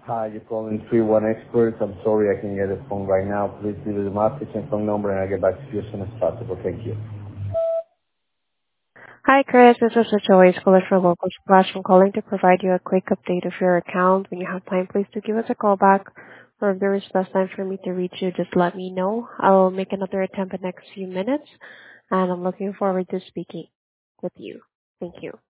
Hi, you're calling 31 Experts. I'm sorry I can't get the phone right now. Please leave the message and phone number and I'll get back to you as soon as possible. Thank you. Hi, Chris. This is Joyce, caller for Local Splash. I'm calling to provide you a quick update of your account. When you have time, please do give us a call back. Or if there is less time for me to reach you, just let me know. I'll make another attempt in the next few minutes, and I'm looking forward to speaking with you. Thank you.